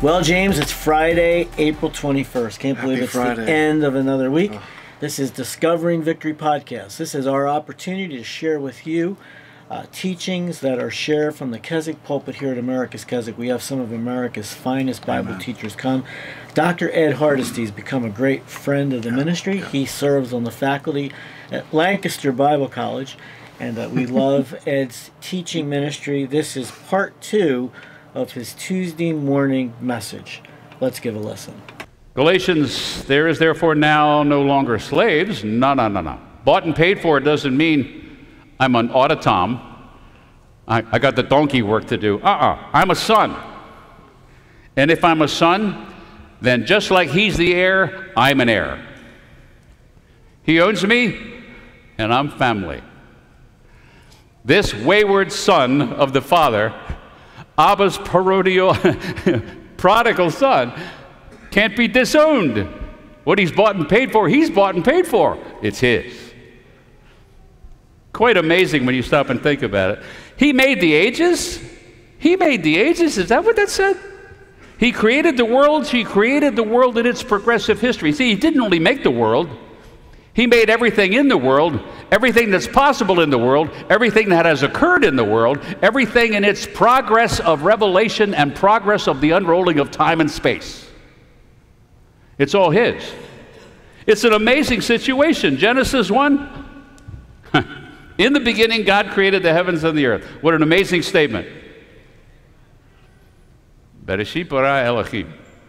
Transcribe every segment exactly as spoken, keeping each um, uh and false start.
Well, James, it's Friday, April twenty-first. Can't Happy believe it's Friday. the end of another week. Oh. This is Discovering Victory Podcast. This is our opportunity to share with you uh, teachings that are shared from the Keswick pulpit here at America's Keswick. We have some of America's finest Bible Amen. teachers come. Doctor Ed Hardesty has become a great friend of the Yeah, ministry. yeah. He serves on the faculty at Lancaster Bible College, and uh, we love Ed's teaching ministry. This is part two of his Tuesday morning message. Let's give a listen. Galatians, there is therefore now no longer slaves. No, no, no, no. Bought and paid for doesn't mean I'm an autotom. I, I got the donkey work to do. Uh-uh. I'm a son. And if I'm a son, then just like he's the heir, I'm an heir. He owns me, and I'm family. This wayward son of the Father, Abba's parodial, prodigal son, can't be disowned. What he's bought and paid for, he's bought and paid for. It's his. Quite amazing when you stop and think about it. He made the ages. He made the ages. Is that what that said? He created the world. He created the world in its progressive history. See, he didn't only make the world. He made everything in the world, everything that's possible in the world, everything that has occurred in the world, everything in its progress of revelation and progress of the unrolling of time and space. It's all his. It's an amazing situation. Genesis one, in the beginning God created the heavens and the earth. What an amazing statement. Bereshit bara Elohim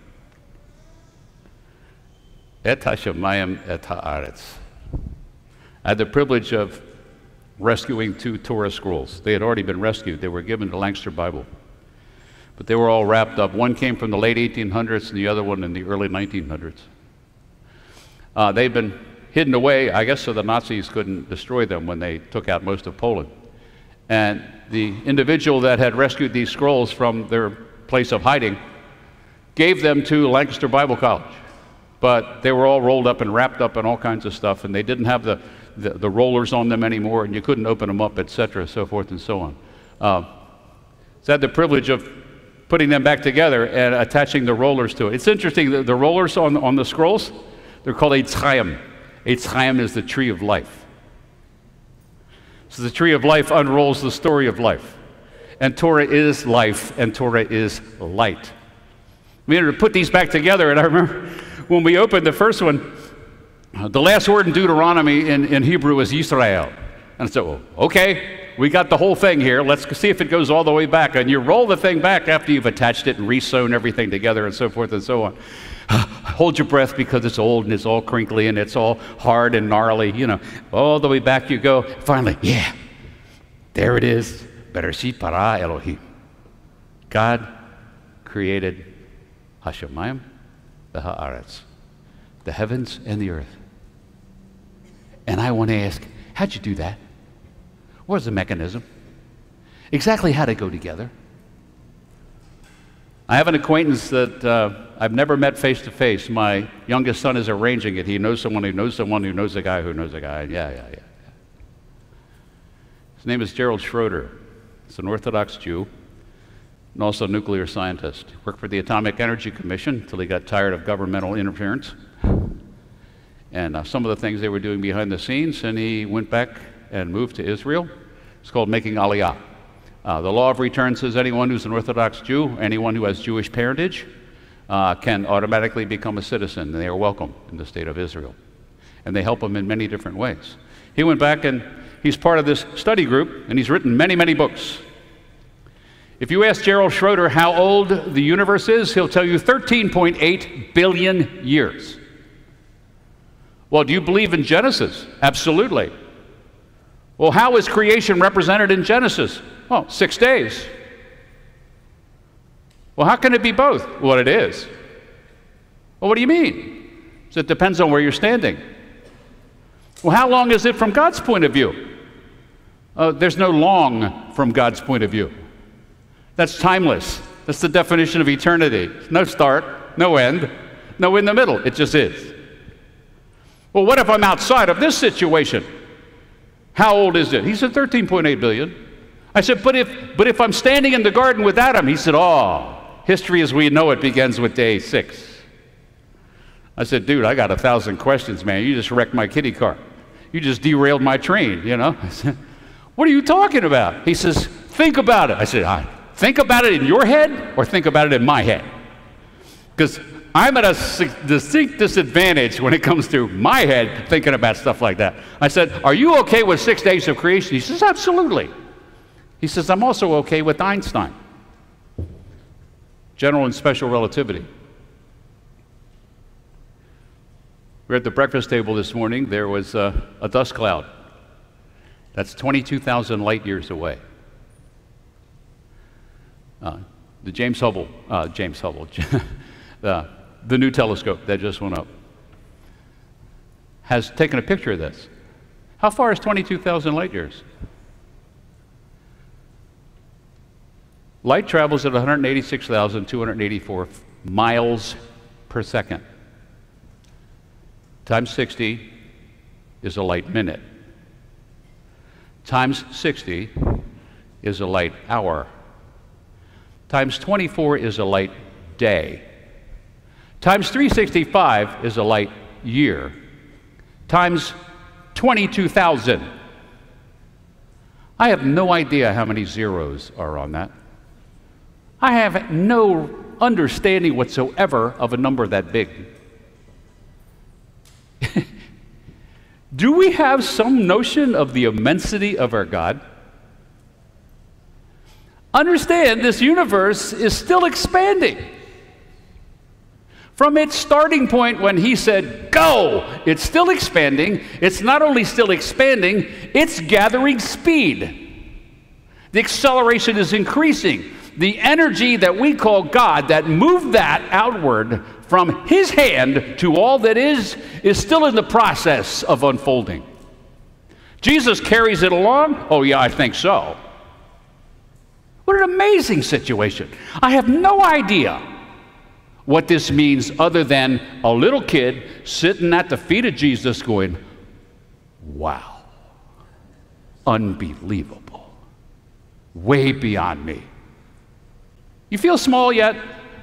et hashamayim et haaretz. I had the privilege of rescuing two Torah scrolls. They had already been rescued. They were given to Lancaster Bible. But they were all wrapped up. One came from the late eighteen hundreds and the other one in the early nineteen hundreds. Uh, they'd been hidden away, I guess, so the Nazis couldn't destroy them when they took out most of Poland. And the individual that had rescued these scrolls from their place of hiding gave them to Lancaster Bible College. But they were all rolled up and wrapped up in all kinds of stuff, and they didn't have the, the, the rollers on them anymore, and you couldn't open them up, et cetera, so forth and so on. Uh, so I had the privilege of putting them back together and attaching the rollers to it. It's interesting, the, the rollers on, on the scrolls, they're called Eitz Chaim. Eitz Chaim is the tree of life. So the tree of life unrolls the story of life. And Torah is life, and Torah is light. We had to put these back together, and I remember when we opened the first one, uh, the last word in Deuteronomy in, in Hebrew is Yisrael. And so, well, okay, we got the whole thing here. Let's see if it goes all the way back. And you roll the thing back after you've attached it and re-sewn everything together and so forth and so on. Hold your breath because it's old and it's all crinkly and it's all hard and gnarly, you know. All the way back you go. Finally, yeah, there it is. Bereshit bara Elohim. God created Hashemayim v'ha'aretz, the heavens and the earth. And I want to ask, how'd you do that? What was the mechanism? Exactly how they go together? I have an acquaintance that uh, I've never met face to face. My youngest son is arranging it. He knows someone who knows someone who knows a guy who knows a guy. Yeah, yeah, yeah. His name is Gerald Schroeder. He's an Orthodox Jew and also a nuclear scientist. He worked for the Atomic Energy Commission until he got tired of governmental interference and uh, some of the things they were doing behind the scenes, and he went back and moved to Israel. It's called making Aliyah. Uh, the law of return says anyone who's an Orthodox Jew, anyone who has Jewish parentage, uh, can automatically become a citizen, and they are welcome in the state of Israel. And they help them in many different ways. He went back and he's part of this study group, and he's written many, many books. If you ask Gerald Schroeder how old the universe is, he'll tell you thirteen point eight billion years. Well, do you believe in Genesis? Absolutely. Well, how is creation represented in Genesis? Well, six days. Well, how can it be both? Well, it is. Well, what do you mean? So it depends on where you're standing. Well, how long is it from God's point of view? Uh, there's no long from God's point of view. That's timeless. That's the definition of eternity. No start, no end, no in the middle. It just is. Well, what if I'm outside of this situation? How old is it? He said thirteen point eight billion. I said, but if, but if I'm standing in the garden with Adam, he said, oh, History as we know it begins with day six. I said, dude, I got a thousand questions, man. You just wrecked my kitty car. You just derailed my train, you know? I said, what are you talking about? He says, think about it. I said, I think about it in your head or think about it in my head? Because I'm at a distinct disadvantage when it comes to my head thinking about stuff like that. I said, are you okay with six days of creation? He says, absolutely. He says, I'm also okay with Einstein. General and special relativity. We're at the breakfast table this morning. There was a, a dust cloud. That's twenty-two thousand light years away. Uh, the James Hubble, uh, James Hubble, the, the new telescope that just went up, has taken a picture of this. How far is twenty-two thousand light years? Light travels at one hundred eighty-six thousand two hundred eighty-four miles per second. Times sixty is a light minute. Times sixty is a light hour. Times twenty-four is a light day. Times three hundred sixty-five is a light year. Times twenty-two thousand. I have no idea how many zeros are on that. I have no understanding whatsoever of a number that big. Do we have some notion of the immensity of our God? Understand, this universe is still expanding. From its starting point when he said, go, it's still expanding. It's not only still expanding, it's gathering speed. The acceleration is increasing. The energy that we call God, that moved that outward from his hand to all that is, is still in the process of unfolding. Jesus carries it along? Oh yeah, I think so. What an amazing situation. I have no idea what this means other than a little kid sitting at the feet of Jesus going, wow, unbelievable, way beyond me. You feel small yet?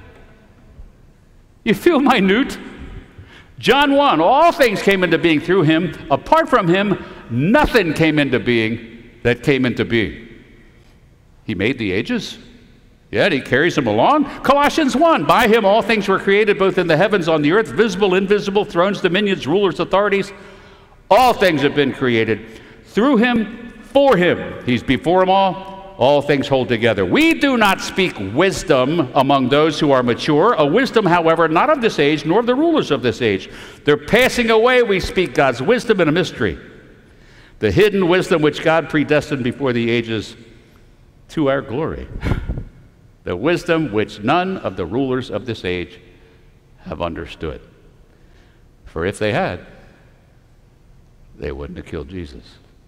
You feel minute? John one, all things came into being through him. Apart from him, nothing came into being that came into being. He made the ages. Yet he carries them along. Colossians one, by him all things were created, both in the heavens, on the earth, visible, invisible, thrones, dominions, rulers, authorities. All things have been created through him, for him. He's before them all. All things hold together. We do not speak wisdom among those who are mature, a wisdom, however, not of this age, nor of the rulers of this age. They're passing away. We speak God's wisdom in a mystery, the hidden wisdom which God predestined before the ages to our glory, the wisdom which none of the rulers of this age have understood. For if they had, they wouldn't have killed Jesus.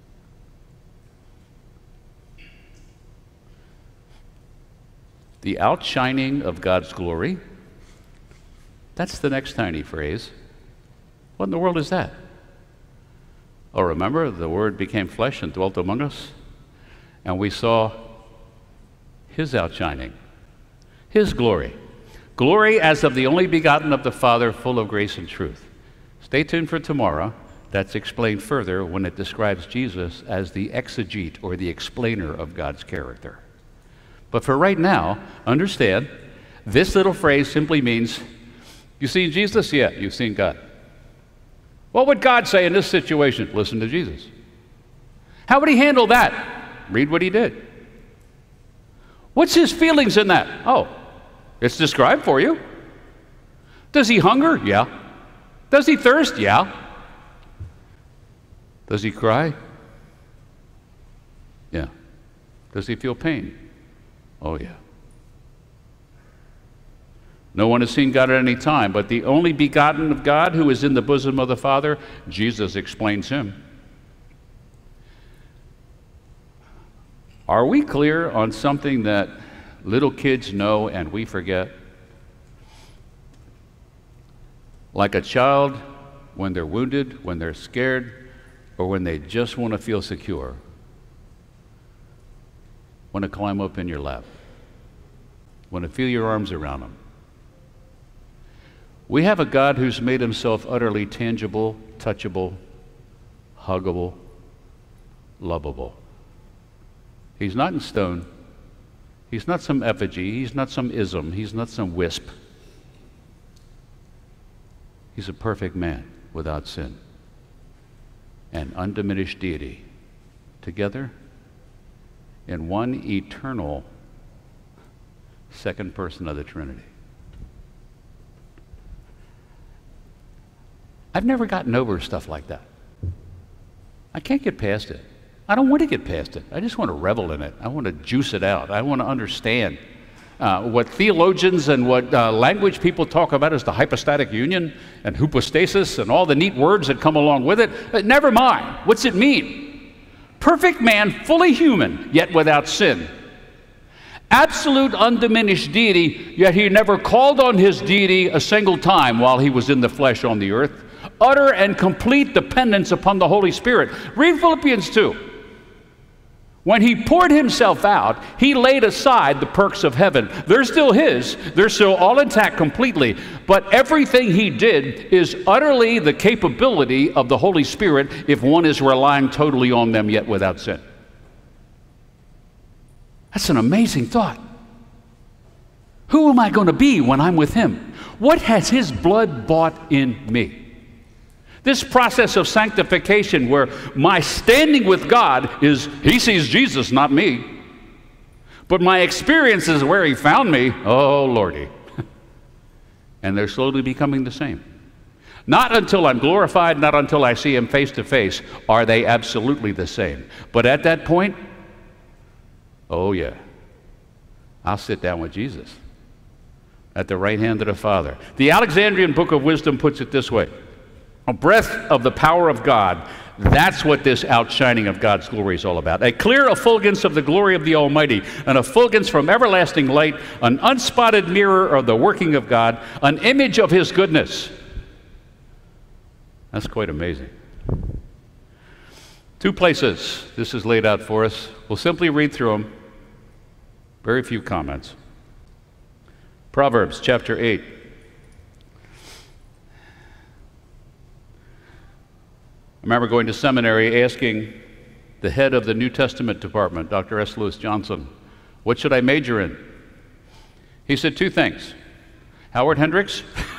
The outshining of God's glory, that's the next tiny phrase. What in the world is that? Oh, remember, the Word became flesh and dwelt among us, and we saw his outshining, his glory. Glory as of the only begotten of the Father, full of grace and truth. Stay tuned for tomorrow. That's explained further when it describes Jesus as the exegete or the explainer of God's character. But for right now, understand, this little phrase simply means, you seen Jesus? Yeah, you've seen God. What would God say in this situation? Listen to Jesus. How would he handle that? Read what he did. What's his feelings in that? Oh, it's described for you. Does he hunger? Yeah. Does he thirst? Yeah. Does he cry? Yeah. Does he feel pain? Oh, yeah. No one has seen God at any time, but the only begotten of God who is in the bosom of the Father, Jesus explains him. Are we clear on something that little kids know and we forget? Like a child, when they're wounded, when they're scared, or when they just want to feel secure, want to climb up in your lap. want to feel your arms around him. We have a God who's made himself utterly tangible, touchable, huggable, lovable. He's not in stone. He's not some effigy. He's not some ism. He's not some wisp. He's a perfect man without sin and undiminished deity together in one eternal second person of the Trinity. I've never gotten over stuff like that. I can't get past it. I don't want to get past it. I just want to revel in it. I want to juice it out. I want to understand uh, what theologians and what uh, language people talk about as the hypostatic union and hypostasis and all the neat words that come along with it. But never mind. What's it mean? Perfect man, fully human, yet without sin. Absolute undiminished deity, yet he never called on his deity a single time while he was in the flesh on the earth. Utter and complete dependence upon the Holy Spirit. Read Philippians two. When he poured himself out, he laid aside the perks of heaven. They're still his. They're still all intact completely. But everything he did is utterly the capability of the Holy Spirit if one is relying totally on them yet without sin. That's an amazing thought. Who am I going to be when I'm with him? What has his blood bought in me? This process of sanctification where my standing with God is, he sees Jesus, not me. But my experience is where he found me. Oh, Lordy. And they're slowly becoming the same. Not until I'm glorified, not until I see him face to face, are they absolutely the same. But at that point, oh yeah, I'll sit down with Jesus at the right hand of the Father. The Alexandrian Book of Wisdom puts it this way. A breath of the power of God, that's what this outshining of God's glory is all about. A clear effulgence of the glory of the Almighty, an effulgence from everlasting light, an unspotted mirror of the working of God, an image of his goodness. That's quite amazing. Two places this is laid out for us. We'll simply read through them. Very few comments. Proverbs chapter eight. I remember going to seminary asking the head of the New Testament department, Doctor S. Lewis Johnson, what should I major in? He said two things, Howard Hendricks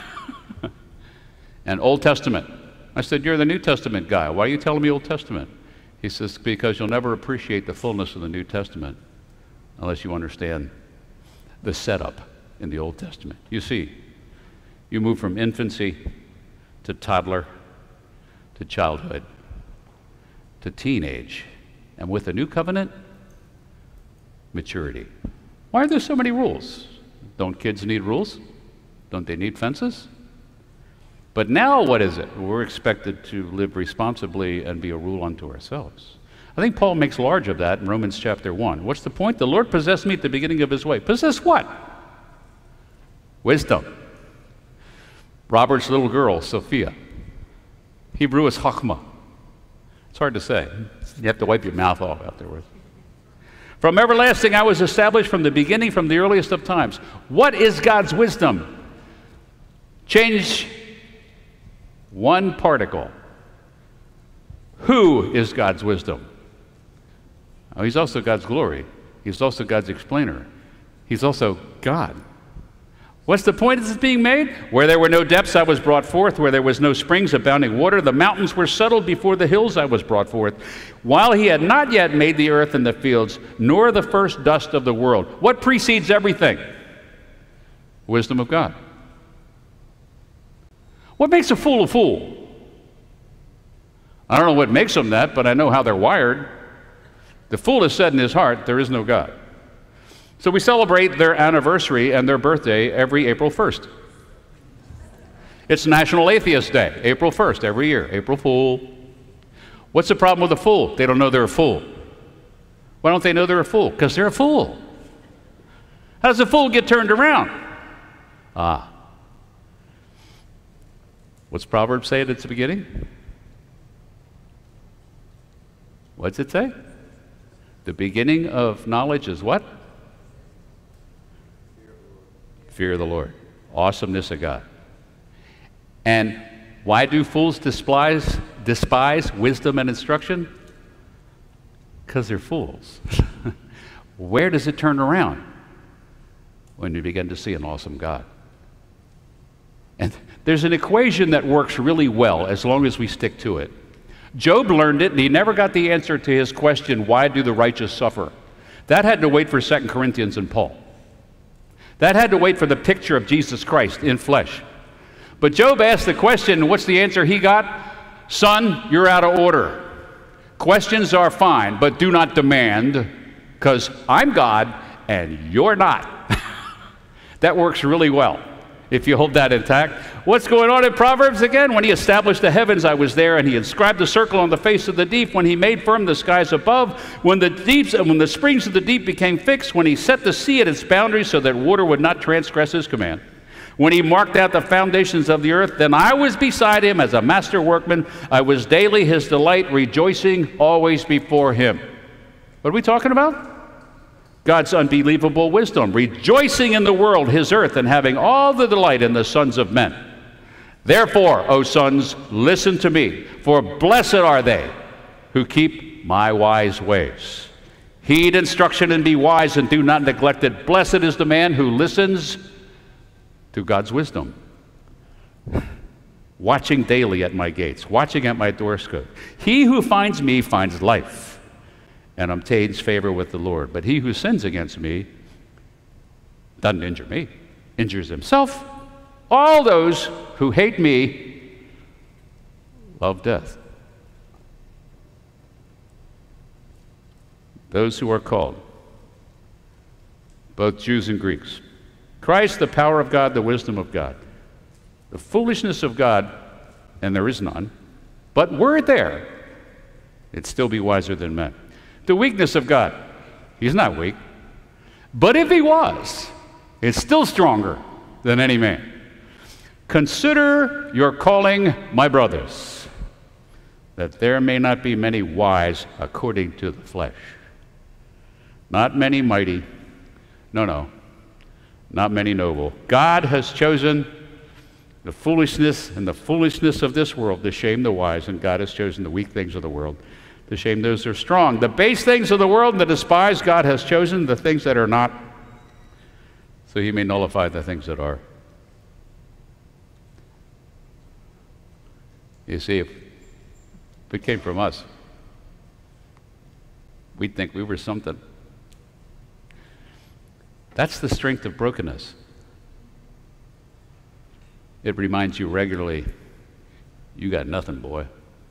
and Old Testament. I said, you're the New Testament guy. Why are you telling me Old Testament? He says, because you'll never appreciate the fullness of the New Testament unless you understand the setup in the Old Testament. You see, you move from infancy to toddler, to childhood, to teenage, and with the new covenant, maturity. Why are there so many rules? Don't kids need rules? Don't they need fences? But now what is it? We're expected to live responsibly and be a rule unto ourselves. I think Paul makes large of that in Romans chapter one. What's the point? The Lord possessed me at the beginning of his way. Possess what? Wisdom. Robert's little girl, Sophia. Hebrew is chachma. It's hard to say. You have to wipe your mouth off afterwards. From everlasting I was established from the beginning, from the earliest of times. What is God's wisdom? Change one particle. Who is God's wisdom? Oh, he's also God's glory. He's also God's explainer. He's also God. What's the point of this being made? Where there were no depths, I was brought forth. Where there was no springs abounding water, the mountains were settled before the hills, I was brought forth. While he had not yet made the earth and the fields, nor the first dust of the world. What precedes everything? Wisdom of God. What makes a fool a fool? I don't know what makes them that, but I know how they're wired. The fool has said in his heart, there is no God. So we celebrate their anniversary and their birthday every April first. It's National Atheist Day, April first, every year, April Fool. What's the problem with a fool? They don't know they're a fool. Why don't they know they're a fool? Because they're a fool. How does a fool get turned around? Ah. What's Proverbs say at its beginning? What's it say? The beginning of knowledge is what? fear of the Lord, awesomeness of God. And why do fools despise, despise wisdom and instruction? Because they're fools. Where does it turn around? When you begin to see an awesome God. And there's an equation that works really well as long as we stick to it. Job learned it, and he never got the answer to his question, why do the righteous suffer? That had to wait for Second Corinthians and Paul. That had to wait for the picture of Jesus Christ in flesh. But Job asked the question, and what's the answer he got? Son, you're out of order. Questions are fine, but do not demand, because I'm God and you're not. That works really well if you hold that intact. What's going on in Proverbs again? When he established the heavens, I was there, and he inscribed a circle on the face of the deep. When he made firm the skies above, when the deeps and when the springs of the deep became fixed, when he set the sea at its boundaries so that water would not transgress his command. When he marked out the foundations of the earth, then I was beside him as a master workman. I was daily his delight, rejoicing always before him. What are we talking about? God's unbelievable wisdom, rejoicing in the world, his earth, and having all the delight in the sons of men. Therefore, O sons, listen to me, for blessed are they who keep my wise ways. Heed instruction and be wise, and do not neglect it. Blessed is the man who listens to God's wisdom. Watching daily at my gates, watching at my doorstep. He who finds me finds life and obtains favor with the Lord. But he who sins against me doesn't injure me, injures himself. All those who hate me love death. Those who are called, both Jews and Greeks. Christ, the power of God, the wisdom of God. The foolishness of God, and there is none, but were it there, it'd still be wiser than men. The weakness of God, he's not weak, but if he was, it's still stronger than any man. Consider your calling, my brothers, that there may not be many wise according to the flesh. Not many mighty, no, no, not many noble. God has chosen the foolishness and the foolishness of this world to shame the wise, and God has chosen the weak things of the world to shame those who are strong. The base things of the world and the despised God has chosen, the things that are not, so he may nullify the things that are. You see, if it came from us, we'd think we were something. That's the strength of brokenness. It reminds you regularly, you got nothing, boy.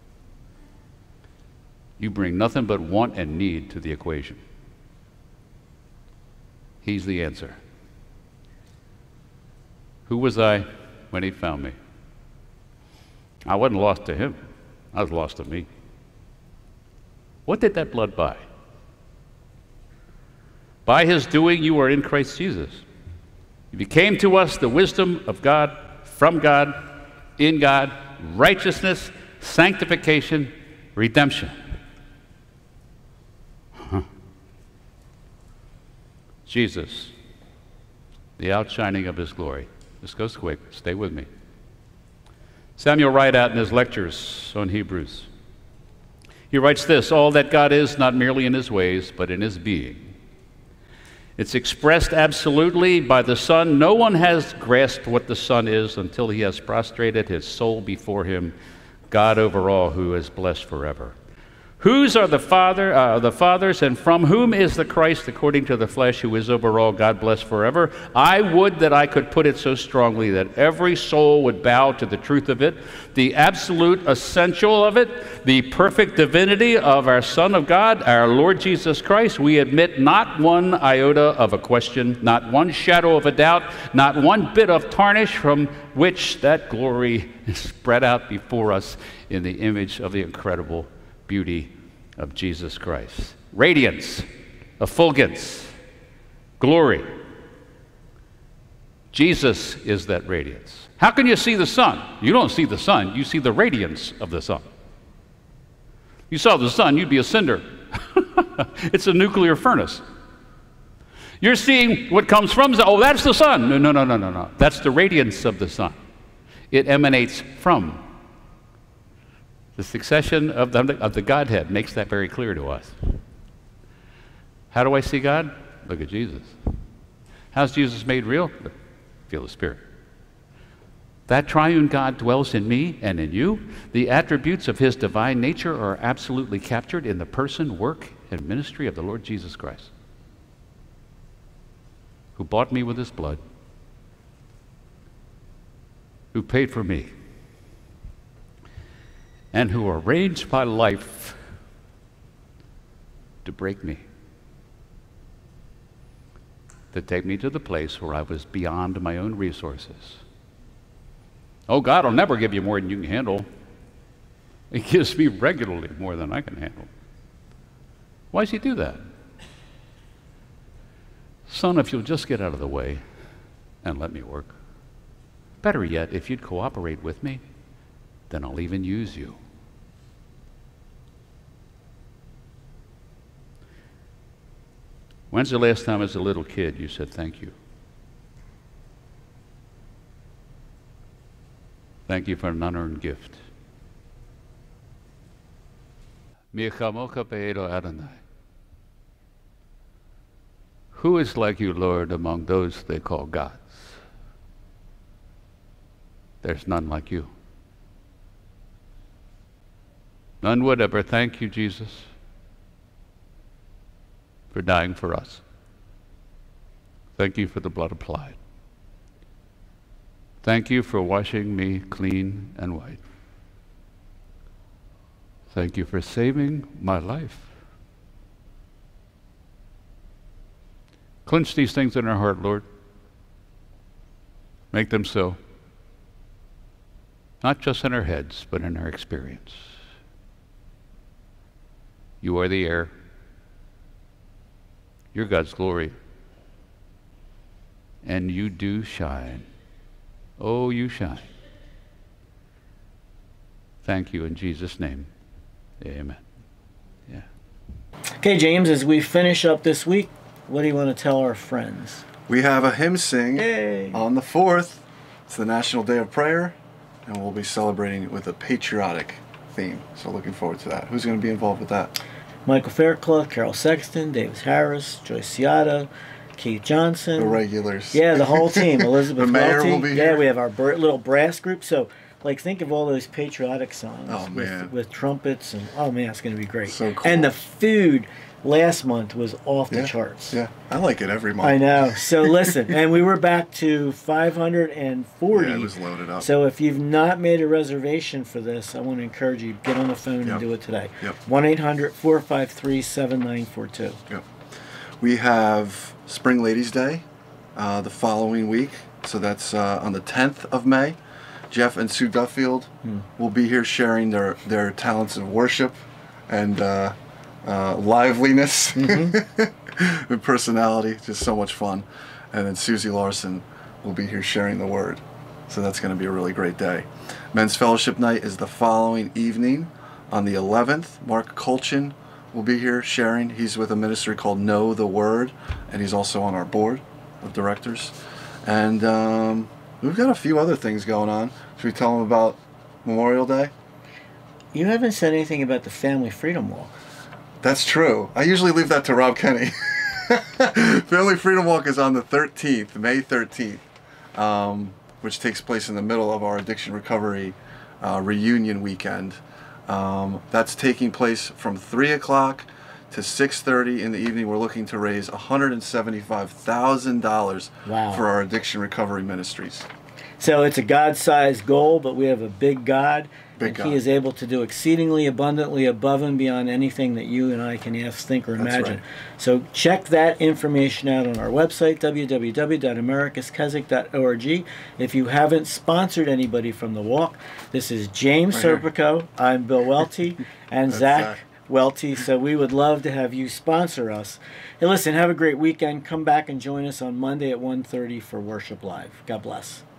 You bring nothing but want and need to the equation. He's the answer. Who was I when he found me? I wasn't lost to him. I was lost to me. What did that blood buy? By his doing, you are in Christ Jesus. He became to us the wisdom of God, from God, in God, righteousness, sanctification, redemption. Huh. Jesus, the outshining of his glory. This goes quick. Stay with me. Samuel Rideout in his lectures on Hebrews, he writes this: all that God is, not merely in his ways, but in his being. It's expressed absolutely by the Son. No one has grasped what the Son is until he has prostrated his soul before him, God over all, who is blessed forever. Whose are the Father, uh, the fathers, and from whom is the Christ according to the flesh, who is over all, God blessed forever? I would that I could put it so strongly that every soul would bow to the truth of it, the absolute essential of it, the perfect divinity of our Son of God, our Lord Jesus Christ. We admit not one iota of a question, not one shadow of a doubt, not one bit of tarnish, from which that glory is spread out before us in the image of the incredible beauty of Jesus Christ. Radiance, effulgence, glory. Jesus is that radiance. How can you see the sun? You don't see the sun, you see the radiance of the sun. You saw the sun, you'd be a cinder. It's a nuclear furnace. You're seeing what comes from the sun. Oh, that's the sun. No, no, no, no, no, no. That's the radiance of the sun. It emanates from. The succession of the, of the Godhead makes that very clear to us. How do I see God? Look at Jesus. How's Jesus made real? Feel the Spirit. That triune God dwells in me and in you. The attributes of his divine nature are absolutely captured in the person, work, and ministry of the Lord Jesus Christ, who bought me with his blood, who paid for me, and who arranged my life to break me, to take me to the place where I was beyond my own resources. Oh, God will never give you more than you can handle. He gives me regularly more than I can handle. Why does he do that? Son, if you'll just get out of the way and let me work. Better yet, if you'd cooperate with me, then I'll even use you. When's the last time as a little kid you said thank you? Thank you for an unearned gift. Who is like you, Lord, among those they call gods? There's none like you. None would ever. Thank you, Jesus, for dying for us. Thank you for the blood applied. Thank you for washing me clean and white. Thank you for saving my life. Clench these things in our heart, Lord. Make them so. Not just in our heads, but in our experience. You are the air. You're God's glory. And you do shine. Oh, you shine. Thank you in Jesus' name. Amen. Yeah. Okay, James, as we finish up this week, what do you want to tell our friends? We have a hymn sing Yay. on the fourth. It's the National Day of Prayer, and we'll be celebrating it with a patriotic theme. So looking forward to that. Who's going to be involved with that? Michael Fairclough, Carol Sexton, Davis Harris, Joyce Ciata, Keith Johnson. The regulars. Yeah, the whole team. Elizabeth The mayor Welty. will be Yeah, here. we have our br- little brass group. So, like, think of all those patriotic songs Oh, with, man. with trumpets. And oh, man, it's going to be great. So cool. And the food last month was off the Yeah, charts. Yeah, I like it every month. I know. So, listen, and we were back to five hundred forty. Yeah, it was loaded up. So, if you've not made a reservation for this, I want to encourage you, get on the phone Yep. and do it today. Yep. one eight hundred four five three seven nine four two. Yep. We have Spring Ladies Day uh, the following week, so that's uh, on the tenth of May. Jeff and Sue Duffield Hmm. will be here sharing their, their talents of worship and uh, uh, liveliness Mm-hmm. and personality. Just so much fun. And then Susie Larson will be here sharing the word. So that's going to be a really great day. Men's Fellowship Night is the following evening on the eleventh. Mark Colchin will be here sharing. He's with a ministry called Know the Word, and he's also on our board of directors. And um, we've got a few other things going on. Should we tell them about Memorial Day? You haven't said anything about the Family Freedom Walk. That's true. I usually leave that to Rob Kenny. Family Freedom Walk is on the thirteenth, May thirteenth, um, which takes place in the middle of our addiction recovery uh, reunion weekend. Um, that's taking place from three o'clock to six thirty in the evening. We're looking to raise one hundred seventy-five thousand dollars Wow. for our addiction recovery ministries. So it's a God-sized goal, but we have a big God. Big and God. He is able to do exceedingly abundantly above and beyond anything that you and I can ask, think, or That's imagine. right. So check that information out on our website, w w w dot americas keswick dot org. If you haven't sponsored anybody from the walk, this is James Right here. Serpico, I'm Bill Welty, and That's Zach Zach. Welty. So we would love to have you sponsor us. Hey, listen, have a great weekend. Come back and join us on Monday at one thirty for Worship Live. God bless.